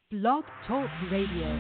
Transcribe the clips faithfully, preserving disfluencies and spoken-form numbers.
Blog Talk Radio.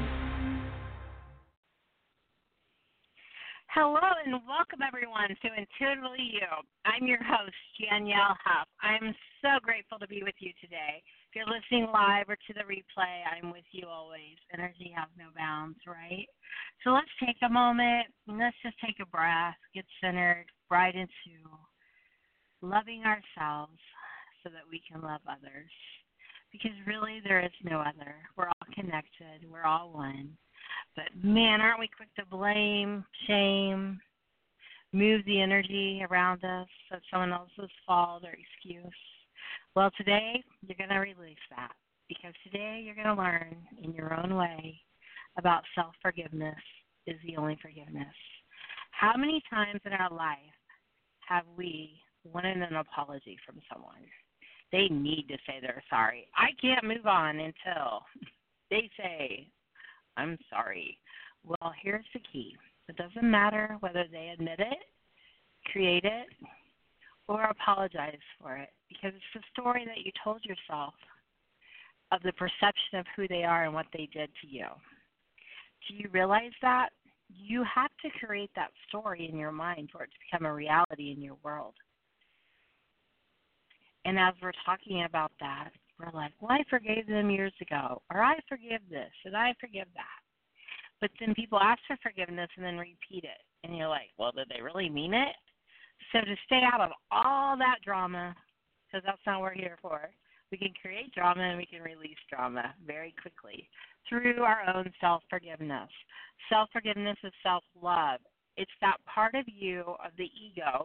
Hello and welcome everyone to Intuitively You. I'm your host, Danielle Huff. I'm so grateful to be with you today. If you're listening live or to the replay, I'm with you always. Energy has no bounds, right? So let's take a moment and let's just take a breath, get centered right into loving ourselves so that we can love others. Because really there is no other. We're all connected. We're all one. But man, aren't we quick to blame, shame, move the energy around us as someone else's fault or excuse? Well, today you're going to release that because today you're going to learn in your own way about self-forgiveness is the only forgiveness. How many times in our life have we wanted an apology from someone? They need to say they're sorry. I can't move on until they say, I'm sorry. Well, here's the key. It doesn't matter whether they admit it, create it, or apologize for it, because it's the story that you told yourself of the perception of who they are and what they did to you. Do you realize that? You have to create that story in your mind for it to become a reality in your world. And as we're talking about that, we're like, well, I forgave them years ago, or I forgive this, and I forgive that. But then people ask for forgiveness and then repeat it. And you're like, well, did they really mean it? So to stay out of all that drama, because that's not what we're here for, we can create drama and we can release drama very quickly through our own self-forgiveness. Self-forgiveness is self-love. It's that part of you, of the ego,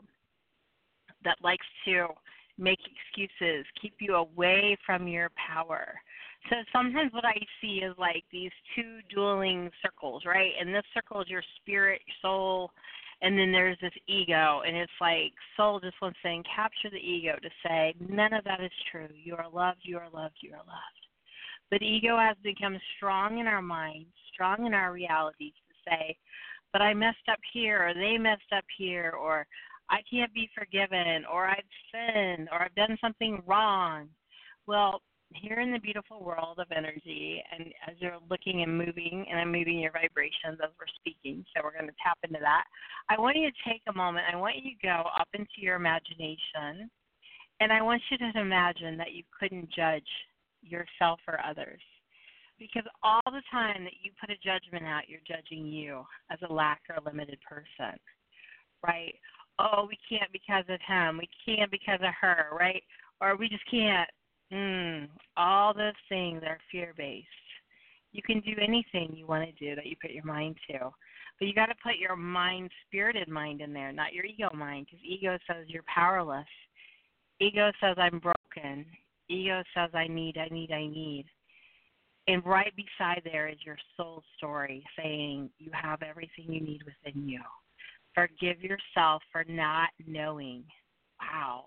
that likes to make excuses, keep you away from your power. So sometimes what I see is like these two dueling circles, right? And this circle is your spirit, your soul, and then there's this ego. And it's like soul just wants to capture the ego to say, none of that is true. You are loved, you are loved, you are loved. But ego has become strong in our minds, strong in our realities to say, but I messed up here, or they messed up here, or I can't be forgiven, or I've sinned, or I've done something wrong. Well, here in the beautiful world of energy, and as you're looking and moving, and I'm moving your vibrations as we're speaking, so we're going to tap into that, I want you to take a moment. I want you to go up into your imagination, and I want you to imagine that you couldn't judge yourself or others. Because all the time that you put a judgment out, you're judging you as a lack or limited person, right? Oh, we can't because of him. We can't because of her, right? Or we just can't. Mm, all those things are fear-based. You can do anything you want to do that you put your mind to. But you got to put your mind, spirited mind in there, not your ego mind, because ego says you're powerless. Ego says I'm broken. Ego says I need, I need, I need. And right beside there is your soul story saying you have everything you need within you. Forgive yourself for not knowing. Wow.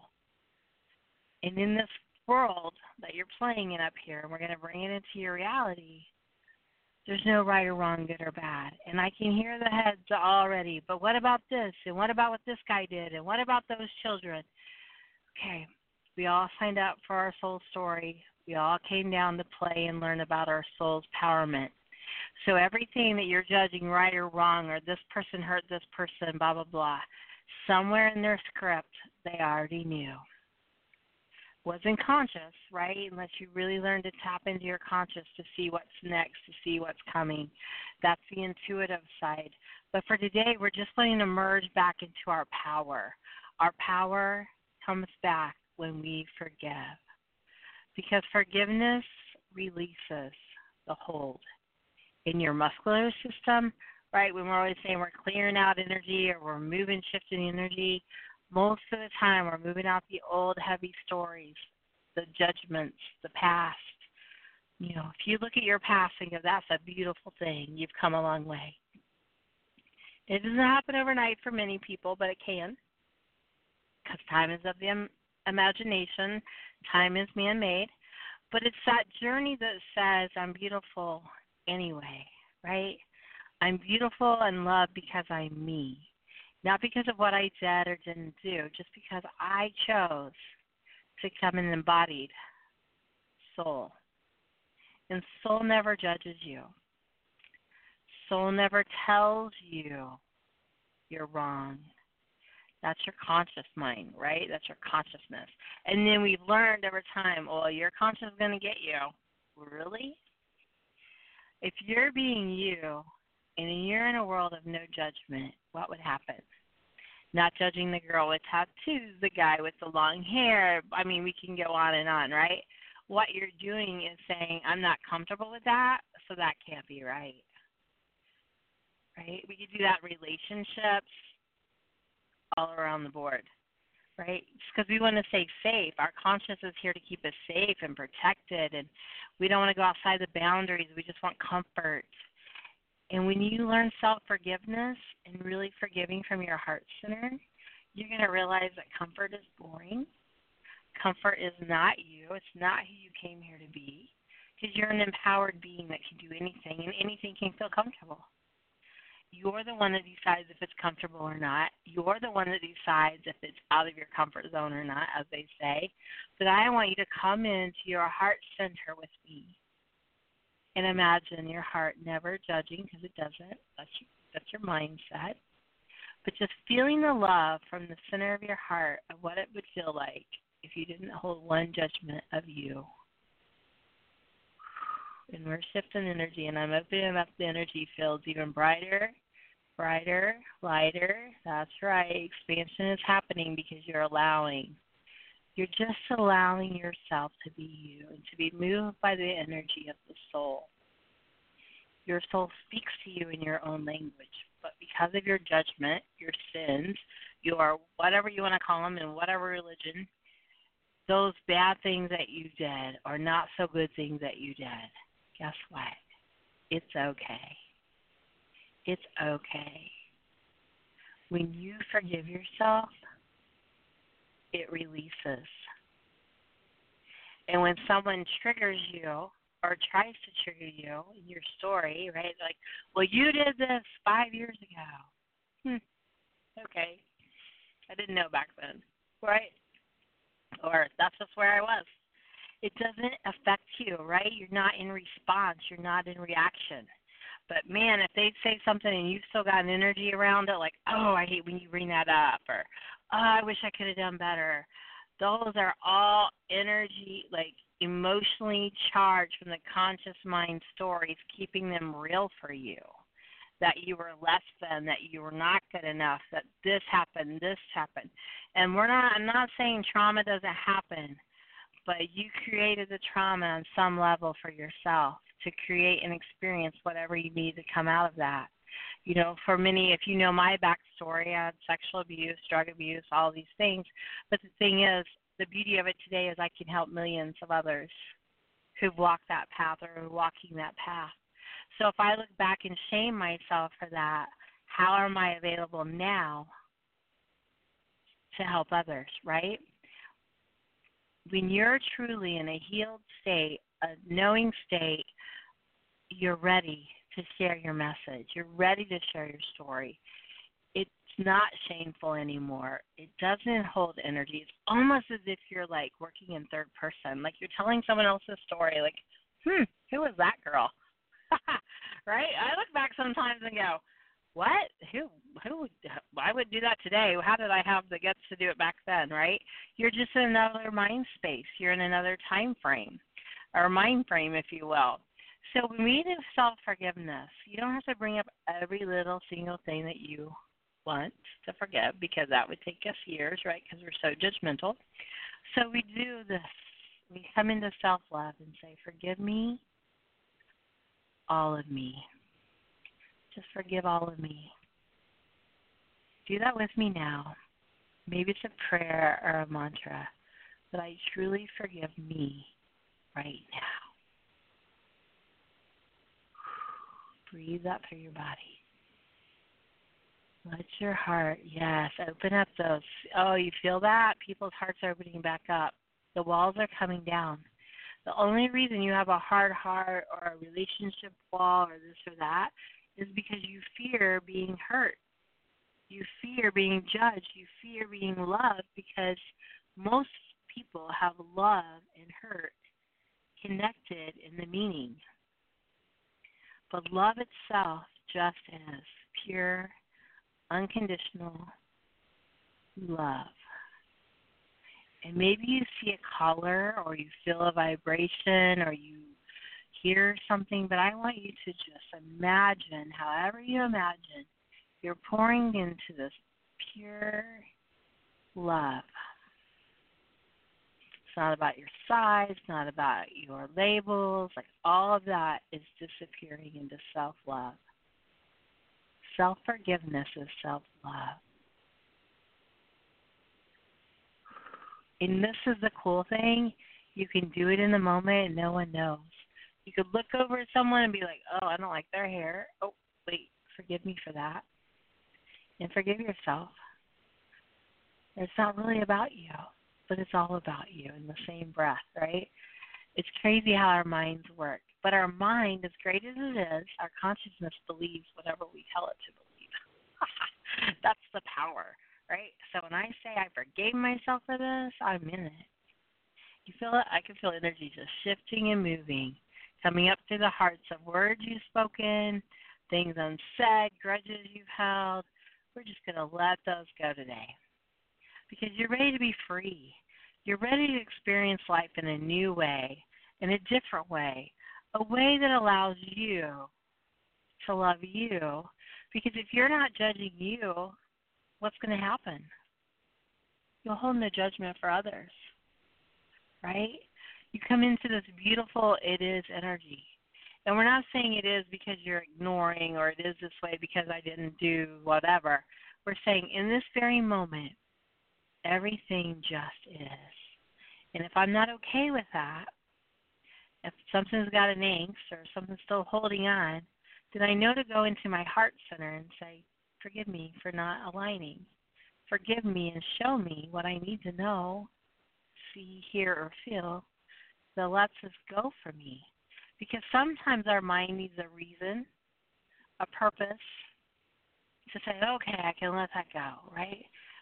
And in this world that you're playing in up here, and we're going to bring it into your reality, there's no right or wrong, good or bad. And I can hear the heads already, but what about this? And what about what this guy did? And what about those children? Okay, we all signed up for our soul story. We all came down to play and learn about our soul's empowerment. So everything that you're judging right or wrong, or this person hurt this person, blah, blah, blah, somewhere in their script they already knew. Wasn't conscious, right, unless you really learn to tap into your conscious to see what's next, to see what's coming. That's the intuitive side. But for today, we're just letting to merge back into our power. Our power comes back when we forgive. Because forgiveness releases the hold in your muscular system, right? When we're always saying we're clearing out energy or we're moving, shifting energy, most of the time we're moving out the old heavy stories, the judgments, the past. You know, if you look at your past and go, that's a beautiful thing, you've come a long way. It doesn't happen overnight for many people, but it can, because time is of the im- imagination, time is man-made. But it's that journey that says, I'm beautiful anyway, right? I'm beautiful and loved because I'm me. Not because of what I did or didn't do, just because I chose to become an embodied soul. And soul never judges you. Soul never tells you you're wrong. That's your conscious mind, right? That's your consciousness. And then we've learned over time, well, your conscious is going to get you. Really? If you're being you and you're in a world of no judgment, what would happen? Not judging the girl with tattoos, the guy with the long hair. I mean, we can go on and on, right? What you're doing is saying, I'm not comfortable with that, so that can't be right. Right? We could do that in relationships, all around the board, right? Because we want to stay safe. Our conscience is here to keep us safe and protected, and we don't want to go outside the boundaries. We just want comfort. And when you learn self-forgiveness and really forgiving from your heart center, you're going to realize that comfort is boring. Comfort is not you. It's not who you came here to be, because you're an empowered being that can do anything, and anything can feel comfortable. You're the one that decides if it's comfortable or not. You're the one that decides if it's out of your comfort zone or not, as they say. But I want you to come into your heart center with me and imagine your heart never judging, because it doesn't. That's your, that's your mindset. But just feeling the love from the center of your heart of what it would feel like if you didn't hold one judgment of you. And we're shifting energy, and I'm opening up the energy fields even brighter, brighter, lighter. That's right. Expansion is happening because you're allowing. You're just allowing yourself to be you and to be moved by the energy of the soul. Your soul speaks to you in your own language, but because of your judgment, your sins, your whatever you want to call them in whatever religion, those bad things that you did or not so good things that you did, guess what? It's okay. It's okay. When you forgive yourself, it releases. And when someone triggers you or tries to trigger you in your story, right, like, well, you did this five years ago. Hmm. Okay. I didn't know back then, right? Or that's just where I was. It doesn't affect you, right? You're not in response. You're not in reaction. But, man, if they say something and you've still got an energy around it, like, oh, I hate when you bring that up, or, oh, I wish I could have done better. Those are all energy, like, emotionally charged from the conscious mind stories, keeping them real for you, that you were less than, that you were not good enough, that this happened, this happened. And we're not, I'm not saying trauma doesn't happen, but you created the trauma on some level for yourself to create and experience whatever you need to come out of that. You know, for many, if you know my backstory, I had sexual abuse, drug abuse, all these things. But the thing is, the beauty of it today is I can help millions of others who've walked that path or are walking that path. So if I look back and shame myself for that, how am I available now to help others, right? When you're truly in a healed state, a knowing state, you're ready to share your message. You're ready to share your story. It's not shameful anymore. It doesn't hold energy. It's almost as if you're like working in third person, like you're telling someone else's story, like, hmm, who was that girl? Right? I look back sometimes and go, what? Who? Who? Would, I would do that today. How did I have the guts to do it back then? Right? You're just in another mind space. You're in another time frame, or mind frame, if you will. So when we do self-forgiveness, you don't have to bring up every little single thing that you want to forgive, because that would take us years, right? Because we're so judgmental. So we do this. We come into self-love and say, forgive me, all of me. Just forgive all of me. Do that with me now. Maybe it's a prayer or a mantra, but I truly forgive me right now. Breathe up through your body. Let your heart, yes, open up those. Oh, you feel that? People's hearts are opening back up. The walls are coming down. The only reason you have a hard heart or a relationship wall or this or that is because you fear being hurt. You fear being judged. You fear being loved, because most people have love and hurt connected in the meaning. But love itself just is pure, unconditional love. And maybe you see a color or you feel a vibration or you hear something, but I want you to just imagine, however you imagine, you're pouring into this pure love. It's not about your size, it's not about your labels. Like all of that is disappearing into self-love. Self-forgiveness is self-love. And this is the cool thing. You can do it in the moment and no one knows. You could look over at someone and be like, oh, I don't like their hair. Oh, wait, forgive me for that. And forgive yourself. It's not really about you, but it's all about you in the same breath, right? It's crazy how our minds work. But our mind, as great as it is, our consciousness believes whatever we tell it to believe. That's the power, right? So when I say I forgave myself for this, I'm in it. You feel it? I can feel energy just shifting and moving, coming up through the hearts of words you've spoken, things unsaid, grudges you've held. We're just going to let those go today because you're ready to be free. You're ready to experience life in a new way, in a different way, a way that allows you to love you. Because if you're not judging you, what's going to happen? You'll hold no judgment for others, right? You come into this beautiful it is energy. And we're not saying it is because you're ignoring or it is this way because I didn't do whatever. We're saying in this very moment, everything just is. And if I'm not okay with that, if something's got an angst or something's still holding on, then I know to go into my heart center and say, forgive me for not aligning. Forgive me and show me what I need to know, see, hear, or feel that lets us go for me. Because sometimes our mind needs a reason, a purpose, to say, okay, I can let that go, right?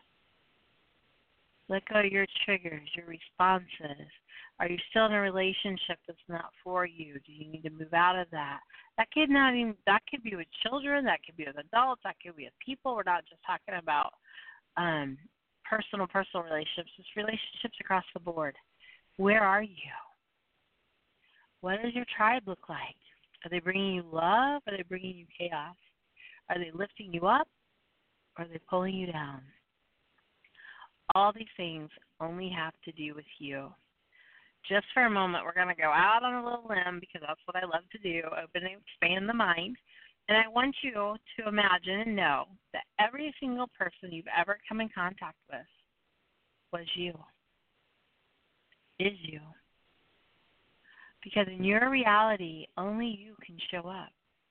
Let go of your triggers, your responses. Are you still in a relationship that's not for you? Do you need to move out of that? That could not even, that could be with children, that could be with adults, that could be with people. We're not just talking about um, personal, personal relationships. It's relationships across the board. Where are you? What does your tribe look like? Are they bringing you love? Are they bringing you chaos? Are they lifting you up? Or are they pulling you down? All these things only have to do with you. Just for a moment, we're going to go out on a little limb because that's what I love to do, open and expand the mind. And I want you to imagine and know that every single person you've ever come in contact with was you, is you. Because in your reality, only you can show up.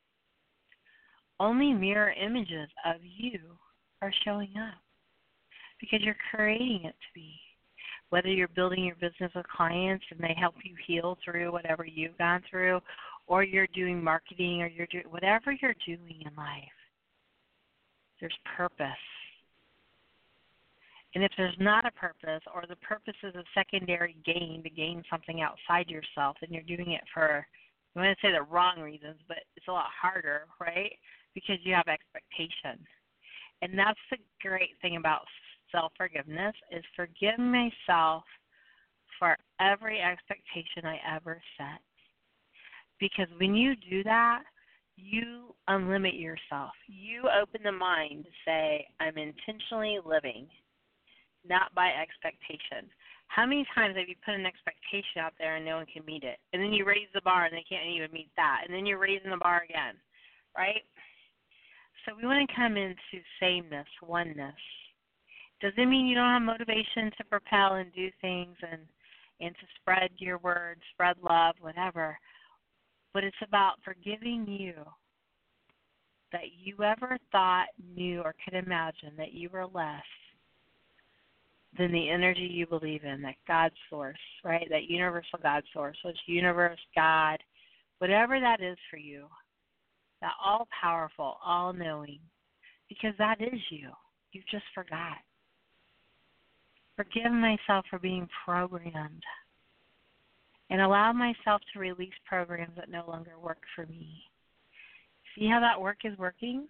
Only mirror images of you are showing up because you're creating it to be. Whether you're building your business with clients and they help you heal through whatever you've gone through, or you're doing marketing, or you're doing whatever you're doing in life, there's purpose. And if there's not a purpose, or the purpose is a secondary gain to gain something outside yourself, and you're doing it for, I'm going to say the wrong reasons, but it's a lot harder, right? Because you have expectation. And that's the great thing about self-forgiveness is forgive myself for every expectation I ever set. Because when you do that, you unlimit yourself. You open the mind to say, I'm intentionally living, not by expectation. How many times have you put an expectation out there and no one can meet it? And then you raise the bar and they can't even meet that. And then you're raising the bar again, right? So we want to come into sameness, oneness. Doesn't mean you don't have motivation to propel and do things and, and to spread your words, spread love, whatever. But it's about forgiving you that you ever thought, knew, or could imagine that you were less than the energy you believe in, that God source, right? That universal God source, which universe, God, whatever that is for you, that all-powerful, all-knowing, because that is you. You just forgot. Forgive myself for being programmed. and allow myself to release programs that no longer work for me. See how that work is working?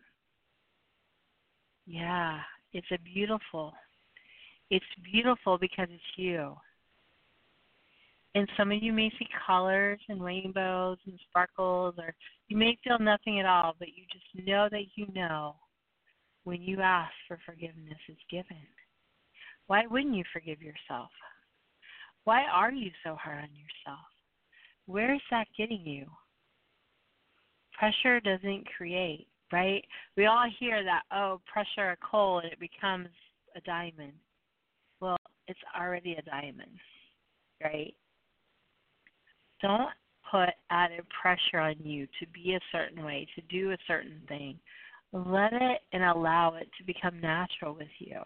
Yeah, it's a beautiful. It's beautiful because it's you. And some of you may see colors and rainbows and sparkles, or you may feel nothing at all, but you just know that you know when you ask for forgiveness is given. Why wouldn't you forgive yourself? Why are you so hard on yourself? Where is that getting you? Pressure doesn't create, right? We all hear that, oh, pressure a coal and it becomes a diamond. Well, it's already a diamond, right? Don't put added pressure on you to be a certain way, to do a certain thing. Let it and allow it to become natural with you.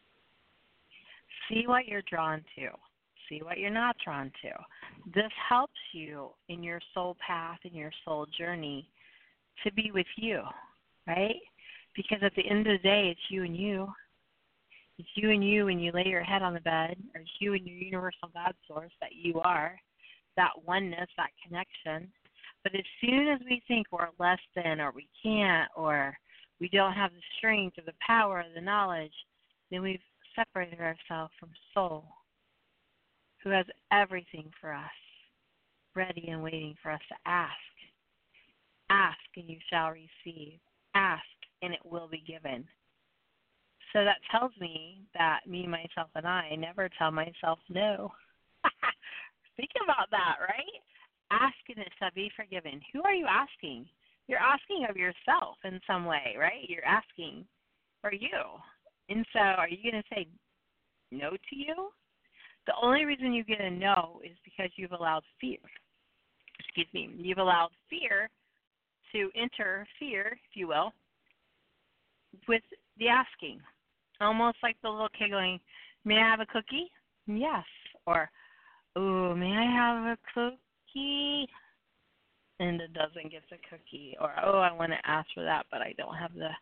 See what you're drawn to. See what you're not drawn to. This helps you in your soul path and your soul journey to be with you, right? Because at the end of the day, it's you and you. It's you and you when you lay your head on the bed, or it's you and your universal God source that you are, that oneness, that connection. But as soon as we think we're less than, or we can't, or we don't have the strength or the power or the knowledge, then we've separated ourselves from soul, who has everything for us, ready and waiting for us to ask. Ask and you shall receive. Ask and it will be given. So that tells me that me, myself, and I never tell myself no. Think about that, right? Ask and it shall be forgiven. Who are you asking? You're asking of yourself in some way, right? You're asking for you. And so are you going to say no to you? The only reason you get a no is because you've allowed fear. Excuse me. You've allowed fear to interfere, if you will, with the asking. Almost like the little kid going, may I have a cookie? Yes. Or, oh, may I have a cookie? And it doesn't get the cookie. Or, oh, I want to ask for that, but I don't have the,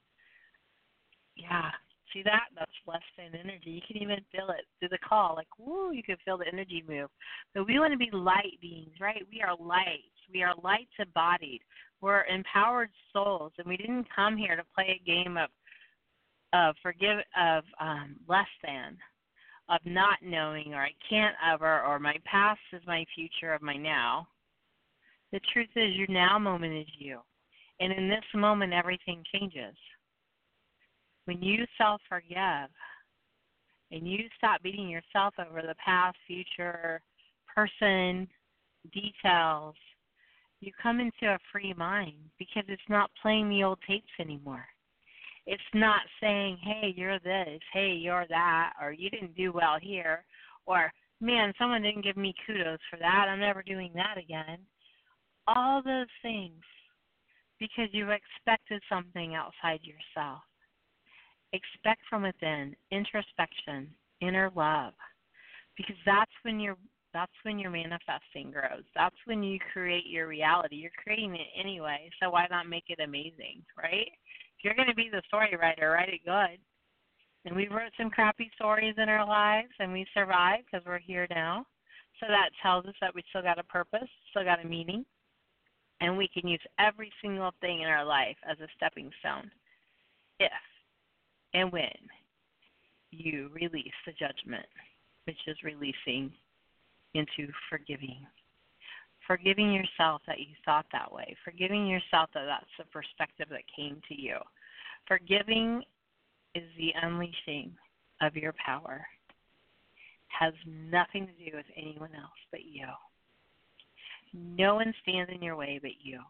yeah. See that? That's less than energy. You can even feel it through the call. Like, woo, you can feel the energy move. But we want to be light beings, right? We are lights. We are lights embodied. We're empowered souls, and we didn't come here to play a game of of forgive of um, less than, of not knowing, or I can't ever, or my past is my future of my now. The truth is, your now moment is you, and in this moment, everything changes. When you self-forgive and you stop beating yourself over the past, future, person, details, you come into a free mind because it's not playing the old tapes anymore. It's not saying, hey, you're this, hey, you're that, or you didn't do well here, or, man, someone didn't give me kudos for that, I'm never doing that again. All those things because you've expected something outside yourself. Expect from within, introspection, inner love, because that's when you're that's when your manifesting grows. That's when you create your reality. You're creating it anyway, so why not make it amazing, right? If you're going to be the story writer, write it good. And we wrote some crappy stories in our lives, and we survived because we're here now. So that tells us that we still got a purpose, still got a meaning, and we can use every single thing in our life as a stepping stone if and when you release the judgment, which is releasing into forgiving. Forgiving yourself that you thought that way. Forgiving yourself that that's the perspective that came to you. Forgiving is the unleashing of your power. Has nothing to do with anyone else but you. No one stands in your way but you.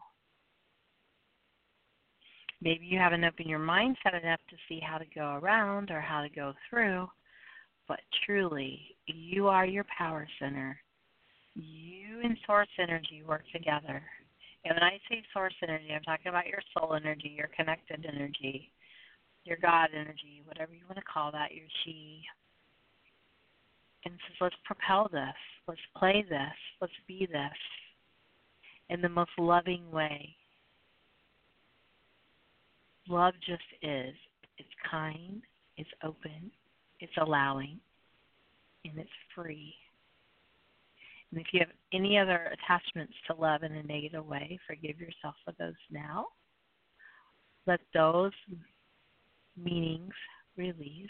Maybe you haven't opened your mindset enough to see how to go around or how to go through, but truly, you are your power center. You and source energy work together. And when I say source energy, I'm talking about your soul energy, your connected energy, your God energy, whatever you want to call that, your chi. And says, let's propel this. Let's play this. Let's be this in the most loving way. Love just is. It's kind, it's open, it's allowing, and it's free. And if you have any other attachments to love in a negative way, forgive yourself for those now. Let those meanings release.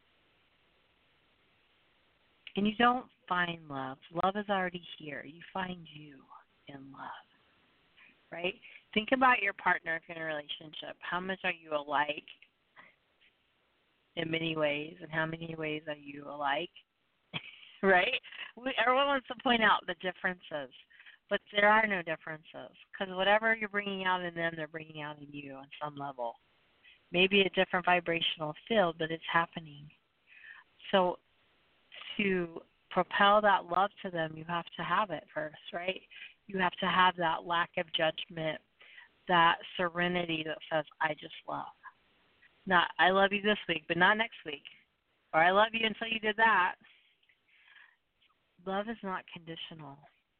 And you don't find love. Love is already here. You find you in love, right? Think about your partner if you're in a relationship. How much are you alike in many ways, and how many ways are you alike, right? We, everyone wants to point out the differences, but there are no differences because whatever you're bringing out in them, they're bringing out in you on some level. Maybe a different vibrational field, but it's happening. So to propel that love to them, you have to have it first, right? You have to have that lack of judgment, that serenity that says, I just love. Not, I love you this week, but not next week. Or I love you until you did that. Love is not conditional.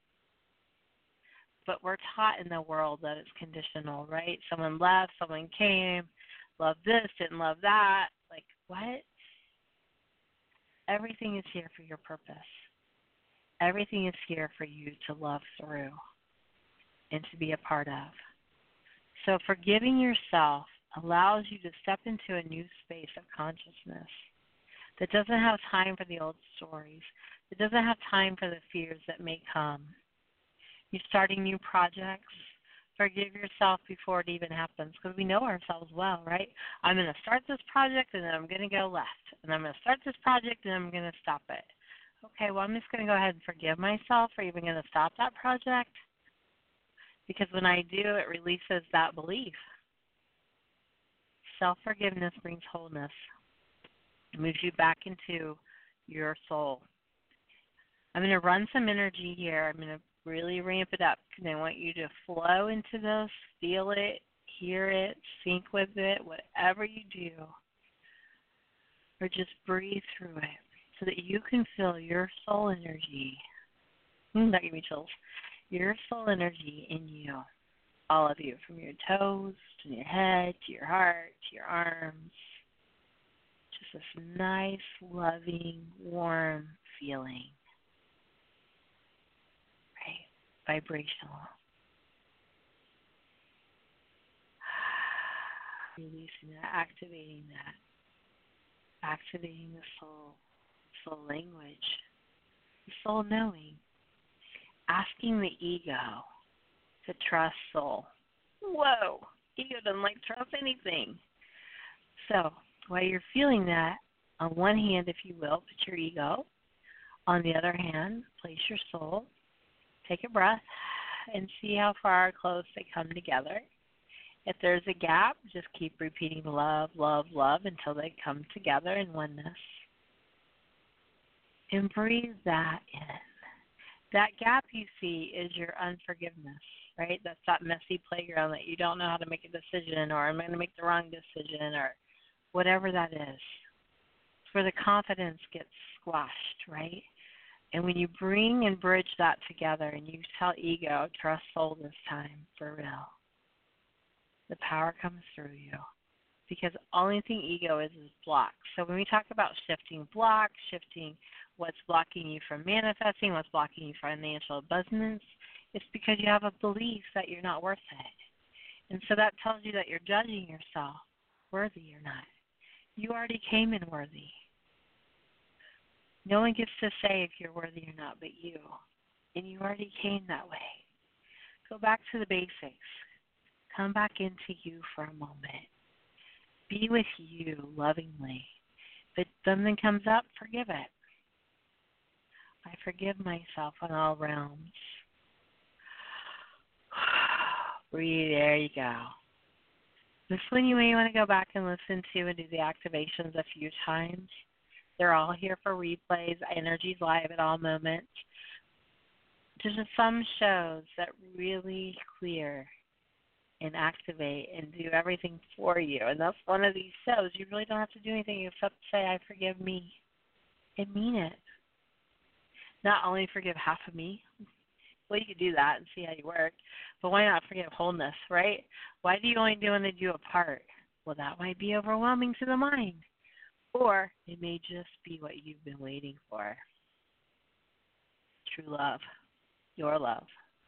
But we're taught in the world that it's conditional, right? Someone left, someone came, loved this, didn't love that. Like, what? Everything is here for your purpose. Everything is here for you to love through and to be a part of. So forgiving yourself allows you to step into a new space of consciousness that doesn't have time for the old stories. It doesn't have time for the fears that may come. You're starting new projects. Forgive yourself before it even happens because we know ourselves well, right? I'm going to start this project and then I'm going to go left. And I'm going to start this project and I'm going to stop it. Okay, well, I'm just going to go ahead and forgive myself for even going to stop that project because when I do, it releases that belief. Self-forgiveness brings wholeness. It moves you back into your soul. I'm going to run some energy here. I'm going to really ramp it up because I want you to flow into this, feel it, hear it, sync with it, whatever you do, or just breathe through it so that you can feel your soul energy. Mm, that gave me chills. Your soul energy in you, all of you, from your toes to your head to your heart to your arms. Just this nice, loving, warm feeling. Vibrational. Releasing that, activating that, activating the soul, soul language, the soul knowing, asking the ego to trust soul. Whoa, ego doesn't like trust anything. So while you're feeling that, on one hand, if you will, put your ego. On the other hand, place your soul. Take a breath and see how far close they come together. If there's a gap, just keep repeating love, love, love until they come together in oneness. And breathe that in. That gap you see is your unforgiveness, right? That's that messy playground that you don't know how to make a decision, or I'm going to make the wrong decision, or whatever that is. It's where the confidence gets squashed, right? And when you bring and bridge that together and you tell ego, trust soul this time, for real, the power comes through you. Because the only thing ego is is blocks. So when we talk about shifting blocks, shifting what's blocking you from manifesting, what's blocking you from financial abundance, it's because you have a belief that you're not worth it. And so that tells you that you're judging yourself, worthy or not. You already came in worthy. No one gets to say if you're worthy or not but you. And you already came that way. Go back to the basics. Come back into you for a moment. Be with you lovingly. If something comes up, forgive it. I forgive myself on all realms. Breathe, there you go. This one you may want to go back and listen to and do the activations a few times. They're all here for replays. Energy's live at all moments. There's some shows that really clear and activate and do everything for you. And that's one of these shows. You really don't have to do anything except say, I forgive me. And mean it. Not only forgive half of me. Well, you could do that and see how you work. But why not forgive wholeness, right? Why do you only do when they do a part? Well, that might be overwhelming to the mind. Or it may just be what you've been waiting for. True love. your love.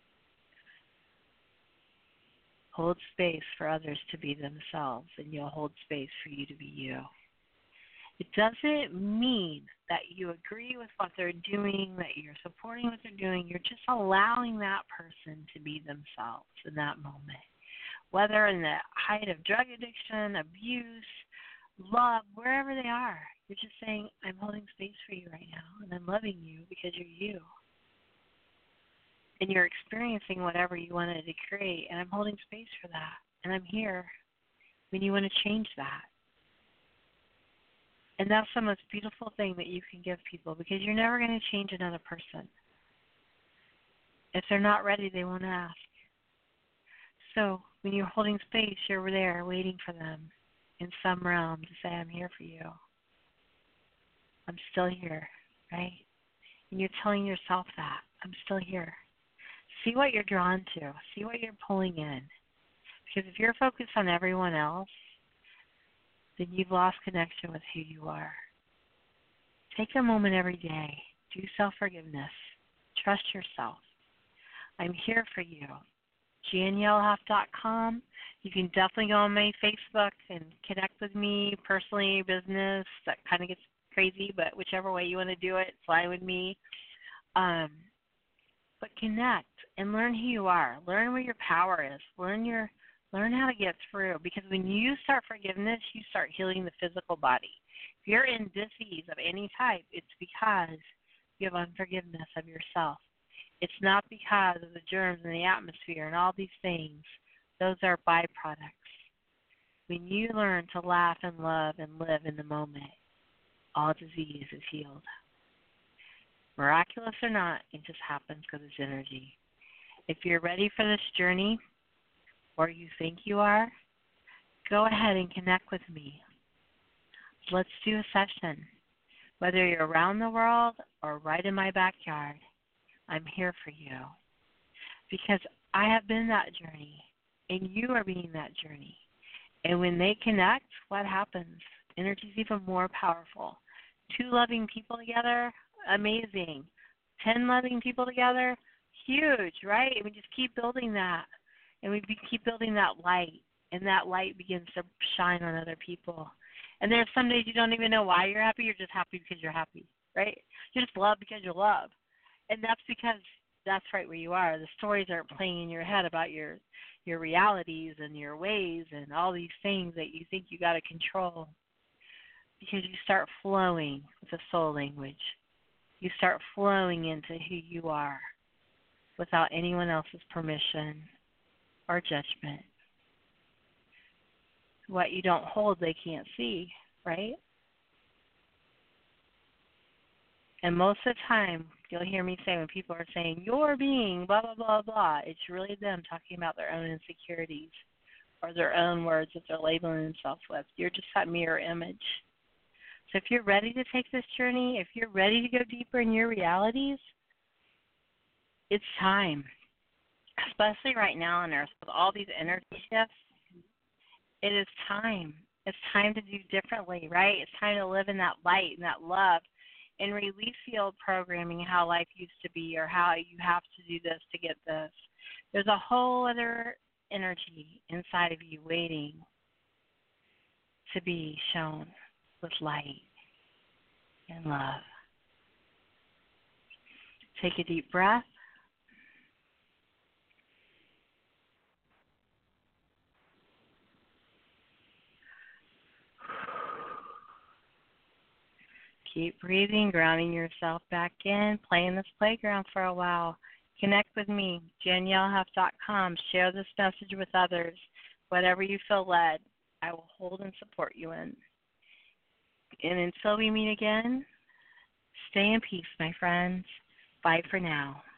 Hold space for others to be themselves, and you'll hold space for you to be you. It doesn't mean that you agree with what they're doing, that you're supporting what they're doing. You're just allowing that person to be themselves in that moment. Whether in the height of drug addiction, abuse, love, wherever they are, you're just saying, I'm holding space for you right now, and I'm loving you because you're you. And you're experiencing whatever you wanted to create, and I'm holding space for that. And I'm here when you want to change that. And that's the most beautiful thing that you can give people, because you're never going to change another person. If they're not ready, they won't ask. So when you're holding space, you're there waiting for them in some realm to say, I'm here for you. I'm still here, right? And you're telling yourself that. I'm still here. See what you're drawn to. See what you're pulling in. Because if you're focused on everyone else, then you've lost connection with who you are. Take a moment every day. Do self-forgiveness. Trust yourself. I'm here for you. Janielle Huff dot com. You can definitely go on my Facebook and connect with me personally, business. That kind of gets crazy, but whichever way you want to do it, fine with me. Um, but connect and learn who you are. Learn where your power is. Learn your learn how to get through. Because when you start forgiveness, you start healing the physical body. If you're in disease of any type, it's because you have unforgiveness of yourself. It's not because of the germs in the atmosphere and all these things. Those are byproducts. When you learn to laugh and love and live in the moment, all disease is healed. Miraculous or not, it just happens because it's energy. If you're ready for this journey, or you think you are, go ahead and connect with me. Let's do a session. Whether you're around the world or right in my backyard, I'm here for you. Because I have been that journey, and you are being that journey. And when they connect, what happens? Energy is even more powerful. Two loving people together, amazing. Ten loving people together, huge, right? And we just keep building that. And we keep building that light. And that light begins to shine on other people. And there's some days you don't even know why you're happy. You're just happy because you're happy, right? You just love because you love. And that's because that's right where you are. The stories aren't playing in your head about your your realities and your ways and all these things that you think you got to control. Because you start flowing with the soul language. You start flowing into who you are without anyone else's permission or judgment. What you don't hold, they can't see, right? And most of the time, you'll hear me say when people are saying, you're being blah, blah, blah, blah, it's really them talking about their own insecurities or their own words that they're labeling themselves with. You're just that mirror image. So if you're ready to take this journey, if you're ready to go deeper in your realities, it's time. Especially right now on Earth with all these energy shifts, it is time. It's time to do differently, right? It's time to live in that light and that love and release the old programming, how life used to be or how you have to do this to get this. There's a whole other energy inside of you waiting to be shown with light and love. Take a deep breath. Keep breathing, grounding yourself back in, play in this playground for a while. Connect with me, Janielle Huff dot com. Share this message with others. Whatever you feel led, I will hold and support you in. And until we meet again, stay in peace, my friends. Bye for now.